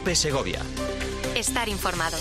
COPE Segovia. Estar informado.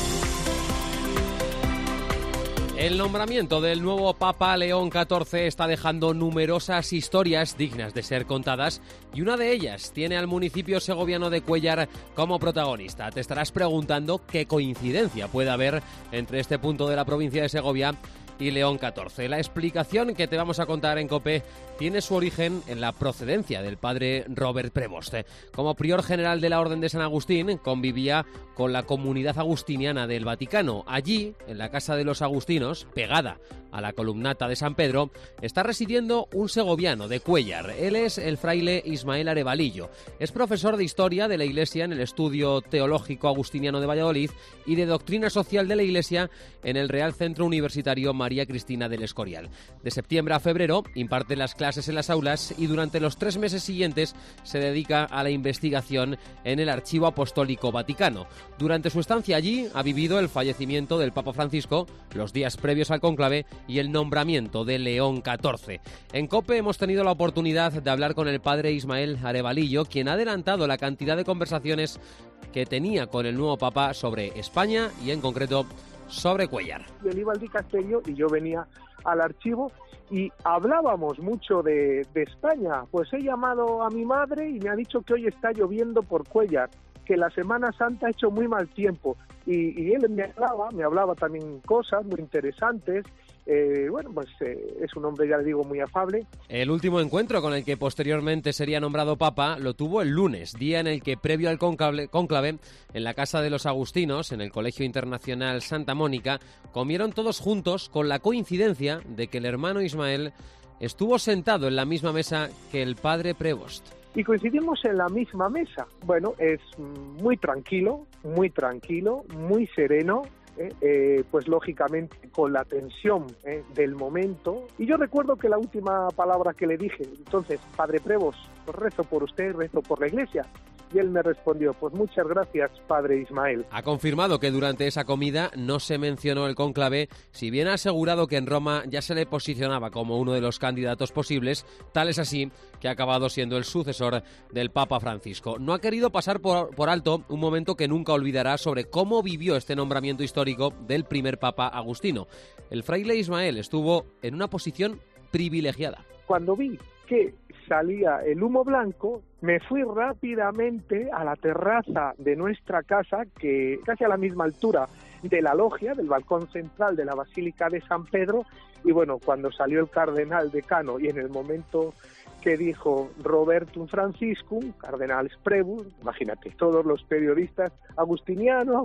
El nombramiento del nuevo Papa León XIV está dejando numerosas historias dignas de ser contadas y una de ellas tiene al municipio segoviano de Cuéllar como protagonista. Te estarás preguntando qué coincidencia puede haber entre este punto de la provincia de Segovia y León XIV. La explicación que te vamos a contar en COPE tiene su origen en la procedencia del padre Robert Prevost. Como prior general de la Orden de San Agustín, convivía con la comunidad agustiniana del Vaticano. Allí, en la Casa de los Agustinos, pegada a la columnata de San Pedro, está residiendo un segoviano de Cuéllar. Él es el fraile Ismael Arevalillo. Es profesor de Historia de la Iglesia en el Estudio Teológico Agustiniano de Valladolid y de Doctrina Social de la Iglesia en el Real Centro Universitario María Cristina del Escorial. De septiembre a febrero imparte las clases en las aulas y durante los 3 meses siguientes se dedica a la investigación en el Archivo Apostólico Vaticano. Durante su estancia allí ha vivido el fallecimiento del Papa Francisco, los días previos al cónclave y el nombramiento de León XIV. En COPE hemos tenido la oportunidad de hablar con el padre Ismael Arevalillo, quien ha adelantado la cantidad de conversaciones que tenía con el nuevo Papa sobre España y en concreto sobre Cuéllar. Él iba al dicasterio y yo venía al archivo y hablábamos mucho de España. Pues he llamado a mi madre y me ha dicho que hoy está lloviendo por Cuéllar, que la Semana Santa ha hecho muy mal tiempo. Y él me hablaba también cosas muy interesantes. Es un hombre, ya le digo, muy afable. El último encuentro con el que posteriormente sería nombrado Papa lo tuvo el lunes, día en el que previo al cónclave, en la Casa de los Agustinos, en el Colegio Internacional Santa Mónica, comieron todos juntos con la coincidencia de que el hermano Ismael estuvo sentado en la misma mesa que el padre Prevost. Y coincidimos en la misma mesa. Bueno, es muy tranquilo, muy sereno. Pues lógicamente con la tensión del momento. Y yo recuerdo que la última palabra que le dije, entonces, padre Prevost, pues rezo por usted, rezo por la Iglesia. Y él me respondió, pues muchas gracias, padre Ismael. Ha confirmado que durante esa comida no se mencionó el cónclave, si bien ha asegurado que en Roma ya se le posicionaba como uno de los candidatos posibles, tal es así que ha acabado siendo el sucesor del Papa Francisco. No ha querido pasar por alto un momento que nunca olvidará sobre cómo vivió este nombramiento histórico del primer Papa Agustino. El fraile Ismael estuvo en una posición privilegiada. Cuando vi que salía el humo blanco, me fui rápidamente a la terraza de nuestra casa, que casi a la misma altura de la logia, del balcón central de la Basílica de San Pedro, y bueno, cuando salió el cardenal decano y en el momento que dijo Robertum Franciscum, cardenal Prevost, imagínate, todos los periodistas, agustiniano,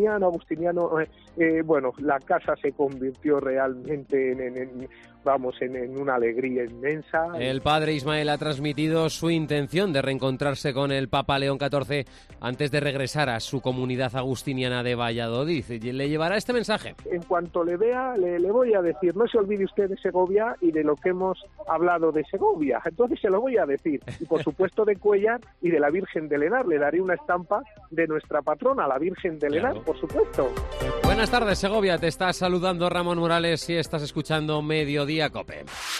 la casa se convirtió realmente en una alegría inmensa. El padre Ismael ha transmitido su intención de reencontrarse con el Papa León XIV antes de regresar a su comunidad agustiniana de Valladolid. Le llevará este mensaje. En cuanto le vea, le voy a decir, no se olvide usted de Segovia y de lo que hemos hablado de Segovia. Entonces se lo voy a decir. Y por supuesto de Cuéllar y de la Virgen de Lenar. Le daré una estampa de nuestra patrona, la Virgen de Lenar, por supuesto. Buenas tardes, Segovia. Te está saludando Ramón Morales y estás escuchando Mediodía COPE.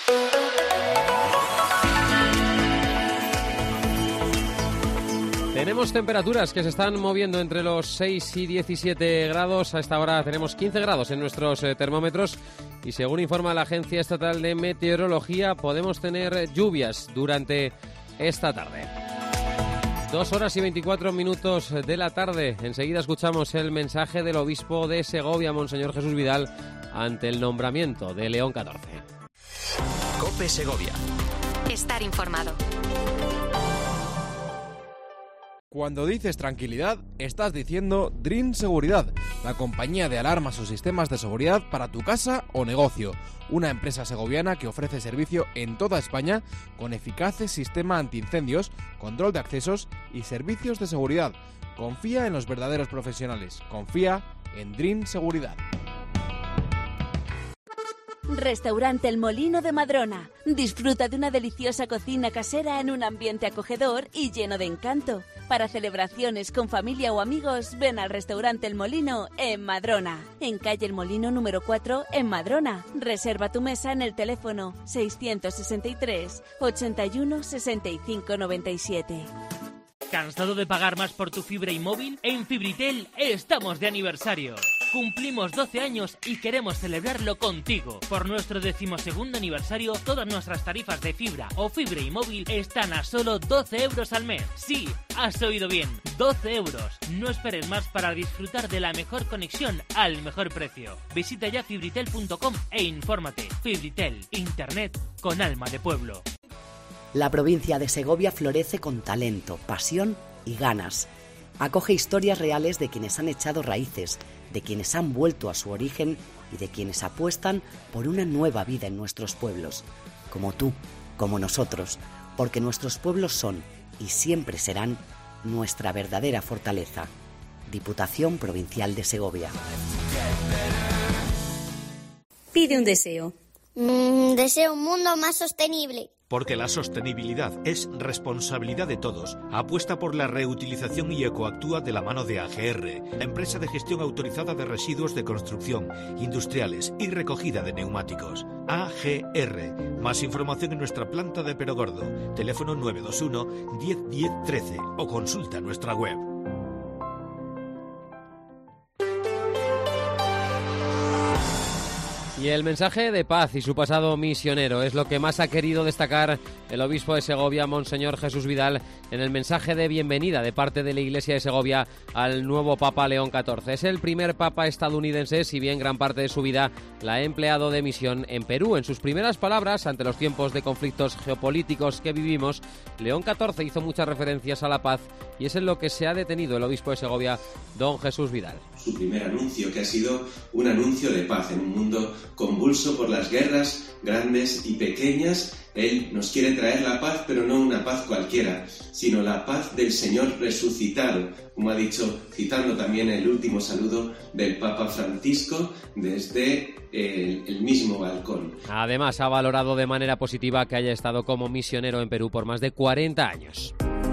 Tenemos temperaturas que se están moviendo entre los 6 y 17 grados. A esta hora tenemos 15 grados en nuestros termómetros y según informa la Agencia Estatal de Meteorología podemos tener lluvias durante esta tarde. 2 horas y 24 minutos de la tarde. Enseguida escuchamos el mensaje del obispo de Segovia, Monseñor Jesús Vidal, ante el nombramiento de León XIV. COPE Segovia. Estar informado. Cuando dices tranquilidad, estás diciendo Dream Seguridad, la compañía de alarmas o sistemas de seguridad para tu casa o negocio. Una empresa segoviana que ofrece servicio en toda España con eficaces sistema antiincendios, control de accesos y servicios de seguridad. Confía en los verdaderos profesionales. Confía en Dream Seguridad. Restaurante El Molino de Madrona. Disfruta de una deliciosa cocina casera en un ambiente acogedor y lleno de encanto. Para celebraciones con familia o amigos, ven al Restaurante El Molino en Madrona. En calle El Molino número 4 en Madrona. Reserva tu mesa en el teléfono 663 81 65 97. ¿Cansado de pagar más por tu fibra y móvil? En Fibritel estamos de aniversario. Cumplimos 12 años y queremos celebrarlo contigo. Por nuestro 12º aniversario, todas nuestras tarifas de fibra o fibra y móvil están a solo 12 euros al mes. Sí, has oído bien, 12 euros. No esperes más para disfrutar de la mejor conexión al mejor precio. Visita ya fibritel.com e infórmate. Fibritel, internet con alma de pueblo. La provincia de Segovia florece con talento, pasión y ganas. Acoge historias reales de quienes han echado raíces, de quienes han vuelto a su origen y de quienes apuestan por una nueva vida en nuestros pueblos. Como tú, como nosotros, porque nuestros pueblos son y siempre serán nuestra verdadera fortaleza. Diputación Provincial de Segovia. Pide un deseo. Deseo un mundo más sostenible. Porque la sostenibilidad es responsabilidad de todos. Apuesta por la reutilización y ecoactúa de la mano de AGR, la empresa de gestión autorizada de residuos de construcción, industriales y recogida de neumáticos. AGR. Más información en nuestra planta de Perogordo. Teléfono 921 10 10 13 o consulta nuestra web. Y el mensaje de paz y su pasado misionero es lo que más ha querido destacar el obispo de Segovia, Monseñor Jesús Vidal, en el mensaje de bienvenida de parte de la Iglesia de Segovia al nuevo Papa León XIV. Es el primer Papa estadounidense, si bien gran parte de su vida la ha empleado de misión en Perú. En sus primeras palabras, ante los tiempos de conflictos geopolíticos que vivimos, León XIV hizo muchas referencias a la paz y es en lo que se ha detenido el obispo de Segovia, don Jesús Vidal. Su primer anuncio, que ha sido un anuncio de paz en un mundo convulso por las guerras grandes y pequeñas. Él nos quiere traer la paz, pero no una paz cualquiera, sino la paz del Señor resucitado, como ha dicho, citando también el último saludo del Papa Francisco desde el mismo balcón. Además, ha valorado de manera positiva que haya estado como misionero en Perú por más de 40 años.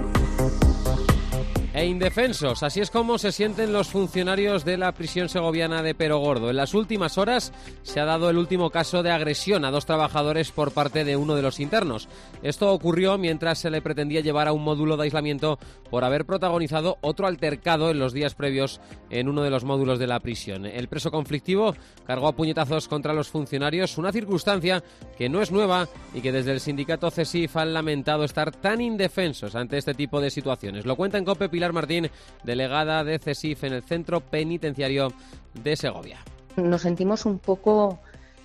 E indefensos, así es como se sienten los funcionarios de la prisión segoviana de Perogordo. En las últimas horas se ha dado el último caso de agresión a 2 trabajadores por parte de uno de los internos. Esto ocurrió mientras se le pretendía llevar a un módulo de aislamiento por haber protagonizado otro altercado en los días previos en uno de los módulos de la prisión. El preso conflictivo cargó a puñetazos contra los funcionarios, una circunstancia que no es nueva y que desde el sindicato CESIF han lamentado estar tan indefensos ante este tipo de situaciones. Lo cuenta en COPE Pilar Martín, delegada de CESIF en el Centro Penitenciario de Segovia. Nos sentimos un poco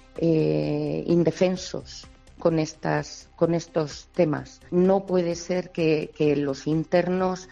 indefensos con estos temas. No puede ser que los internos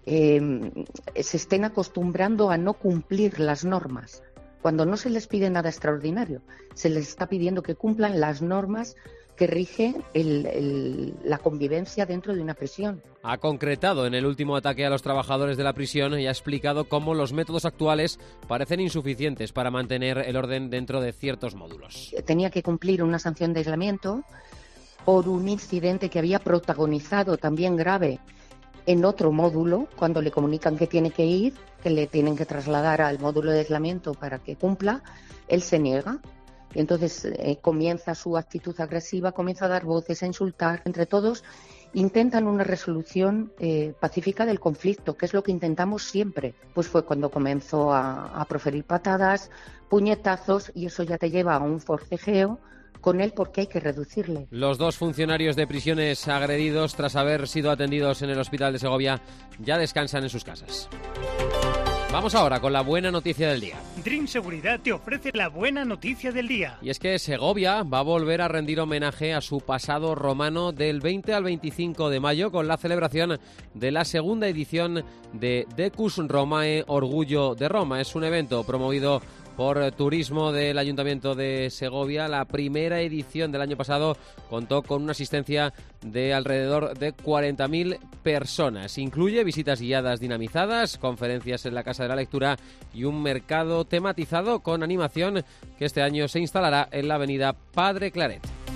se estén acostumbrando a no cumplir las normas. Cuando no se les pide nada extraordinario, se les está pidiendo que cumplan las normas que rige la convivencia dentro de una prisión. Ha concretado en el último ataque a los trabajadores de la prisión y ha explicado cómo los métodos actuales parecen insuficientes para mantener el orden dentro de ciertos módulos. Tenía que cumplir una sanción de aislamiento por un incidente que había protagonizado también grave en otro módulo. Cuando le comunican que tiene que ir, que le tienen que trasladar al módulo de aislamiento para que cumpla, él se niega. Y entonces comienza su actitud agresiva, comienza a dar voces, a insultar. Entre todos intentan una resolución pacífica del conflicto, que es lo que intentamos siempre. Pues fue cuando comenzó a proferir patadas, puñetazos, y eso ya te lleva a un forcejeo con él porque hay que reducirle. Los 2 funcionarios de prisiones agredidos, tras haber sido atendidos en el hospital de Segovia, ya descansan en sus casas. Vamos ahora con la buena noticia del día. Dream Seguridad te ofrece la buena noticia del día. Y es que Segovia va a volver a rendir homenaje a su pasado romano del 20 al 25 de mayo con la celebración de la segunda edición de Decus Romae Orgullo de Roma. Es un evento promovido por Turismo del Ayuntamiento de Segovia. La primera edición del año pasado contó con una asistencia de alrededor de 40.000 personas. Incluye visitas guiadas dinamizadas, conferencias en la Casa de la Lectura y un mercado tematizado con animación que este año se instalará en la avenida Padre Claret.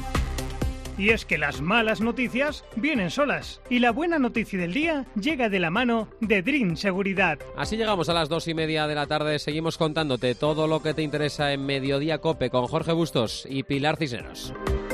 Y es que las malas noticias vienen solas y la buena noticia del día llega de la mano de Dream Seguridad. Así llegamos a las 2:30 de la tarde. Seguimos contándote todo lo que te interesa en Mediodía COPE con Jorge Bustos y Pilar Cisneros.